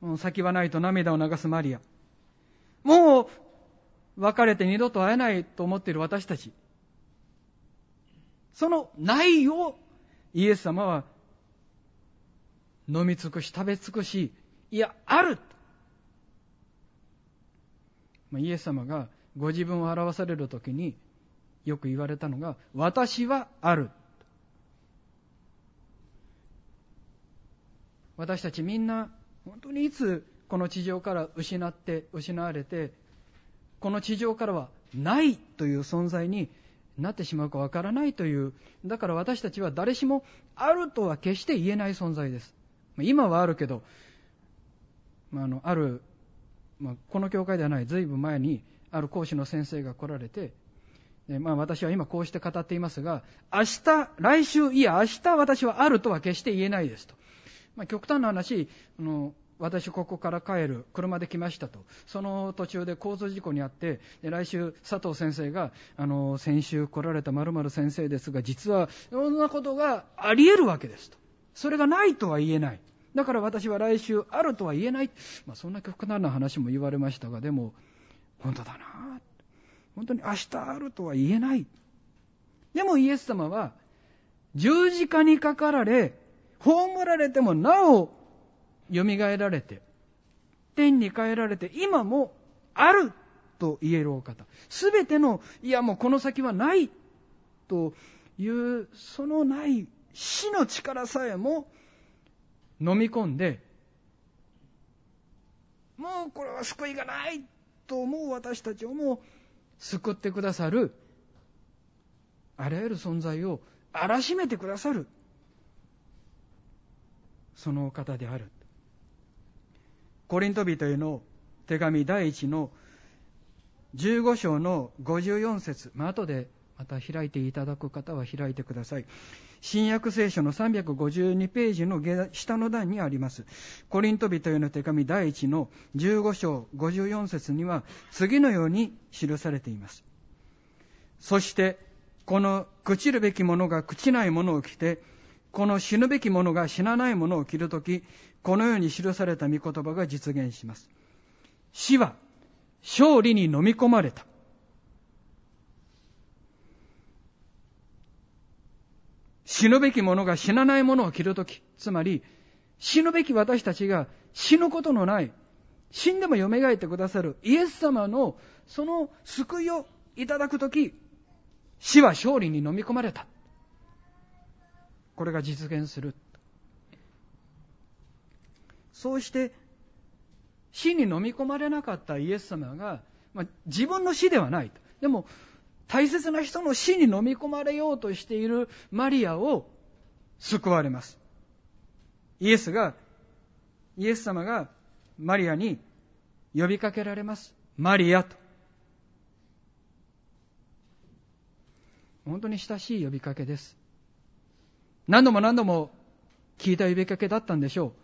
先はないと涙を流すマリア。もう別れて二度と会えないと思っている私たち。そのないをイエス様は飲み尽くし食べ尽くし、いや、ある。イエス様がご自分を表されるときによく言われたのが、私はある。私たちみんな本当にいつこの地上から失われて、この地上からはないという存在になってしまうかわからないという、だから私たちは誰しもあるとは決して言えない存在です。今はあるけど、この教会ではない、ずいぶん前にある講師の先生が来られて、私は今こうして語っていますが、来週、明日私はあるとは決して言えないですと。極端な話、私ここから帰る車で来ましたと、その途中で交通事故に遭って、来週佐藤先生が先週来られた〇〇先生ですが、実はいろんなことがあり得るわけですと。それがないとは言えない。だから私は来週あるとは言えない。そんな極端な話も言われましたが、でも本当だな。本当に明日あるとは言えない。でもイエス様は十字架にかかられ、葬られてもなおよみがえられて、天に帰られて、今もあると言えるお方。すべての、もうこの先はないという、そのない死の力さえも飲み込んで、もうこれは救いがないと思う私たちをも救ってくださる、あらゆる存在を荒らしめてくださる、そのお方である。コリント人への手紙第1の15章の54節、後でまた開いていただく方は開いてください。新約聖書の352ページの下の段にあります。コリント人への手紙第1の15章54節には次のように記されています。そしてこの朽ちるべきものが朽ちないものを着て、この死ぬべきものが死なないものを着るとき、このように記された御言葉が実現します。死は勝利に飲み込まれた。死ぬべきものが死なないものを着るとき、つまり死ぬべき私たちが死ぬことのない、死んでもよみがえってくださるイエス様のその救いをいただくとき、死は勝利に飲み込まれた。これが実現する。そうして死に飲み込まれなかったイエス様が、自分の死ではないと。でも大切な人の死に飲み込まれようとしているマリアを救われます。イエス様がマリアに呼びかけられます。マリアと。本当に親しい呼びかけです。何度も聞いた呼びかけだったんでしょ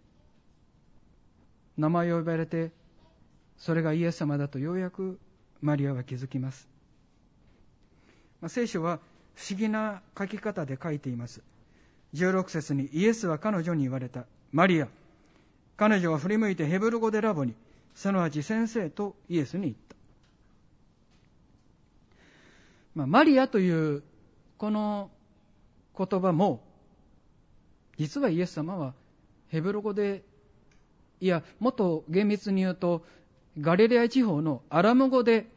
う。名前を呼ばれて、それがイエス様だとようやくマリアは気づきます。聖書は不思議な書き方で書いています。16節にイエスは彼女に言われた。マリア。彼女は振り向いてヘブル語でラボに、すなわち先生とイエスに言った。マリアというこの言葉も、実はイエス様はヘブル語で、もっと厳密に言うとガリレア地方のアラム語で、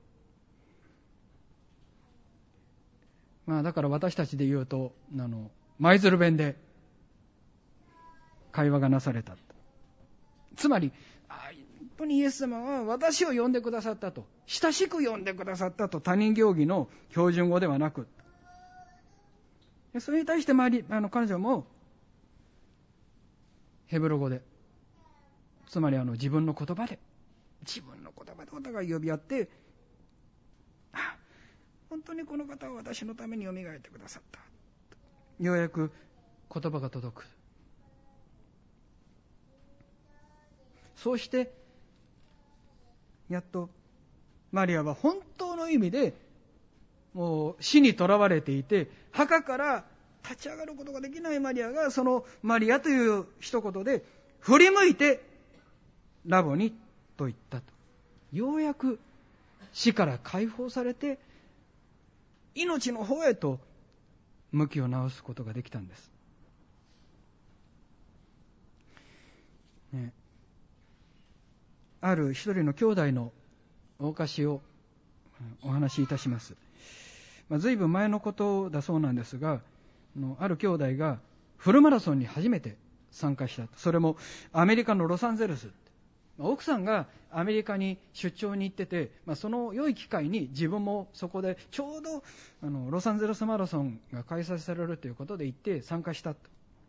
だから私たちで言うと舞鶴弁で会話がなされた。つまり本当にイエス様は私を呼んでくださったと、親しく呼んでくださったと、他人行儀の標準語ではなく、それに対して彼女もヘブル語で、つまり自分の言葉でお互い呼び合って、本当にこの方は私のためによみがえってくださった。ようやく言葉が届く。そうしてやっとマリアは本当の意味でもう死にとらわれていて、墓から立ち上がることができないマリアが、そのマリアという一言で振り向いてラボニと言ったと。ようやく死から解放されて命の方へと向きを直すことができたんです、ね、ある一人の兄弟のお証をお話しいたします。ずいぶん前のことだそうなんですが、ある兄弟がフルマラソンに初めて参加した。それもアメリカのロサンゼルス。奥さんがアメリカに出張に行ってて、その良い機会に自分もそこでちょうどロサンゼルスマラソンが開催されるということで行って参加したと。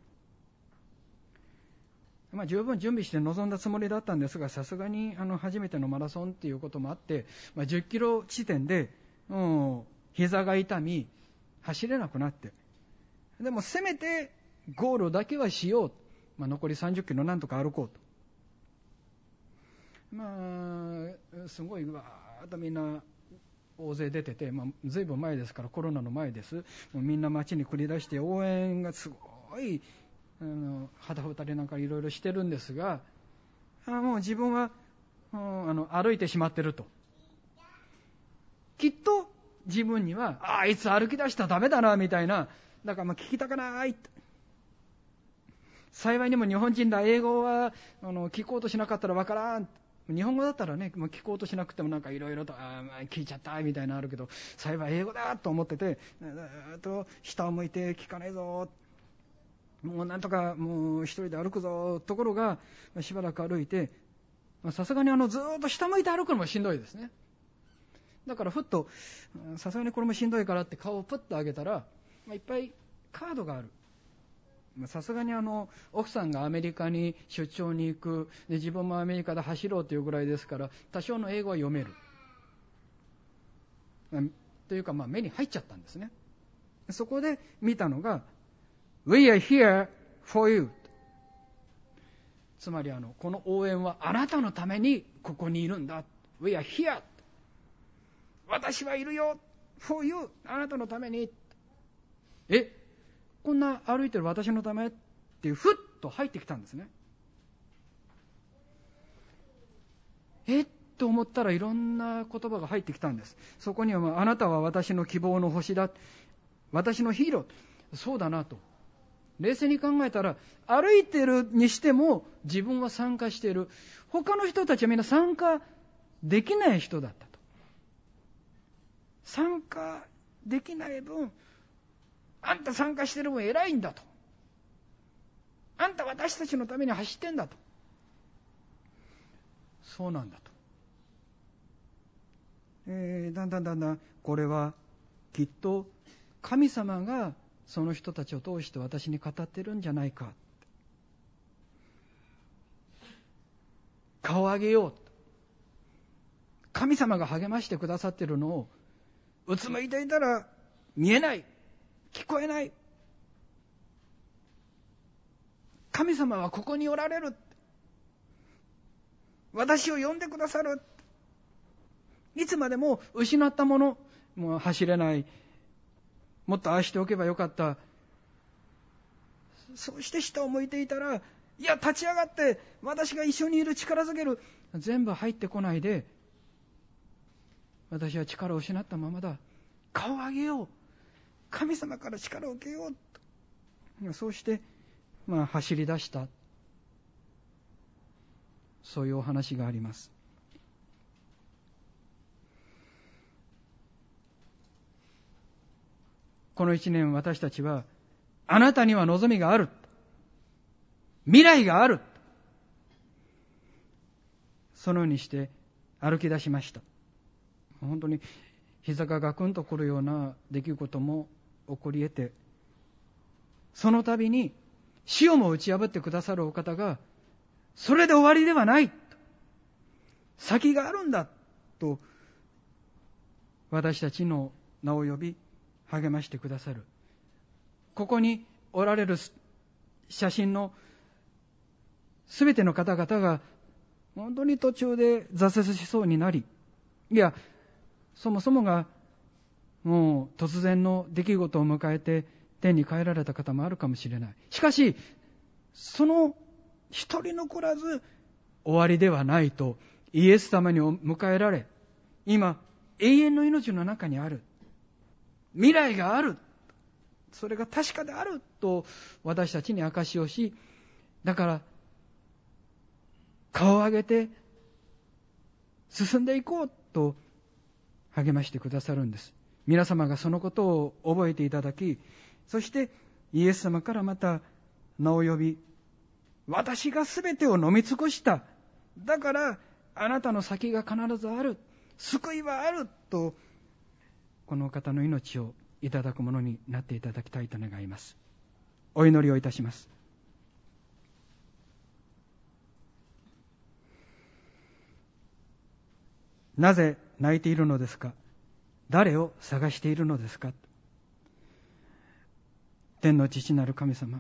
十分準備して臨んだつもりだったんですが、さすがに初めてのマラソンということもあって、10キロ地点で膝が痛み走れなくなって、でもせめてゴールだけはしよう、残り30キロなんとか歩こうと。すごいわーっとみんな大勢出てて、ずいぶん前ですから、コロナの前です。もうみんな街に繰り出して応援がすごい旗振ったりなんかいろいろしてるんですが、もう自分は歩いてしまってると。きっと自分には、あいつ歩き出したらダメだなみたいな、だから聞きたくない。幸いにも日本人だ、英語は聞こうとしなかったらわからん。日本語だったらね、聞こうとしなくてもなんかいろいろと聞いちゃったみたいなのあるけど、幸い英語だと思ってて、下を向いて聞かないぞ、もうなんとかもう一人で歩くぞ。ところがしばらく歩いて、さすがにずっと下向いて歩くのもしんどいですね。だからふっとさすがにこれもしんどいからって顔をプッと上げたら、いっぱいカードがある。さすがに奥さんがアメリカに出張に行く、で自分もアメリカで走ろうというぐらいですから、多少の英語は読める、というか目に入っちゃったんですね。そこで見たのが We are here for you、 つまりこの応援はあなたのためにここにいるんだ。 We are here、 私はいるよ for you、 あなたのために。こんな歩いてる私のためっていう、ふっと入ってきたんですね。と思ったらいろんな言葉が入ってきたんです。そこにはあなたは私の希望の星だ、私のヒーロー、そうだなと。冷静に考えたら、歩いてるにしても自分は参加している。他の人たちはみんな参加できない人だったと。参加できない分、あんた参加してる分偉いんだと。あんた私たちのために走ってんだと。そうなんだと。だんだんこれはきっと神様がその人たちを通して私に語ってるんじゃないか。顔を上げよう。神様が励ましてくださっているのをうつむいていたら見えない、聞こえない。神様はここにおられる。私を呼んでくださる。いつまでも失ったもの、もう走れない、もっとああしておけばよかった、そうして下を向いていたら、いや立ち上がって私が一緒にいる、力づける、全部入ってこないで、私は力を失ったままだ。顔を上げよう、神様から力を受けようと。そうして走り出した、そういうお話があります。この一年、私たちはあなたには望みがある、未来がある、そのようにして歩き出しました。本当に膝がガクンとくるような出来事も起こり得て、その度に死をも打ち破ってくださるお方が、それで終わりではない、先があるんだと私たちの名を呼び励ましてくださる。ここにおられる写真のすべての方々が本当に途中で挫折しそうになり、いやそもそもがもう突然の出来事を迎えて天に帰られた方もあるかもしれない。しかしその一人残らず終わりではないとイエス様に迎えられ、今永遠の命の中にある、未来がある、それが確かであると私たちに証しをし、だから顔を上げて進んでいこうと励ましてくださるんです。皆様がそのことを覚えていただき、そしてイエス様からまた名を呼び、私がすべてを飲み尽くした、だからあなたの先が必ずある、救いはあると、この方の命をいただくものになっていただきたいと願います。お祈りをいたします。なぜ泣いているのですか？誰を探しているのですか？天の父なる神様、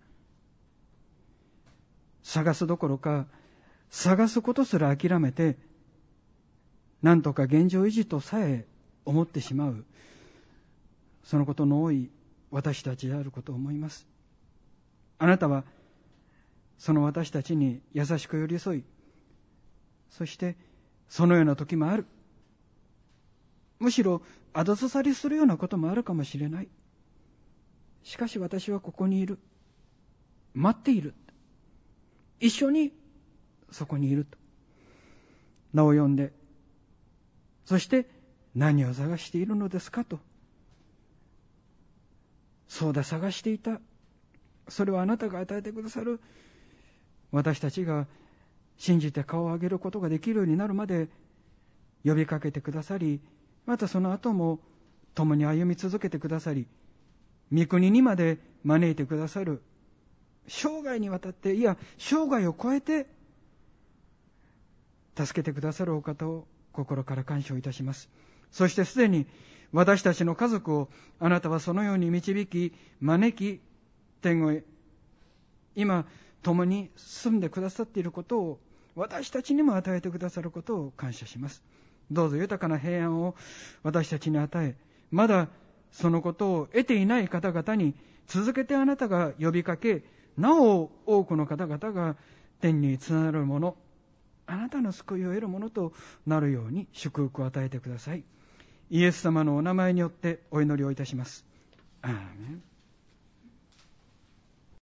探すどころか探すことすら諦めて、なんとか現状維持とさえ思ってしまう、そのことの多い私たちであることを思います。あなたはその私たちに優しく寄り添い、そしてそのような時もある、むしろ後ずさりするようなこともあるかもしれない。しかし私はここにいる、待っている、一緒にそこにいると名を呼んで、そして何を探しているのですかと。そうだ、探していた、それはあなたが与えてくださる、私たちが信じて顔を上げることができるようになるまで呼びかけてくださり、またその後も共に歩み続けてくださり、御国にまで招いてくださる、生涯にわたって、いや生涯を超えて助けてくださるお方を心から感謝をいたします。そしてすでに私たちの家族をあなたはそのように導き招き、天へ今共に住んでくださっていることを私たちにも与えてくださることを感謝します。どうぞ豊かな平安を私たちに与え、まだそのことを得ていない方々に続けてあなたが呼びかけ、なお多くの方々が天につながるもの、あなたの救いを得るものとなるように祝福を与えてください。イエス様のお名前によってお祈りをいたします。アーメン。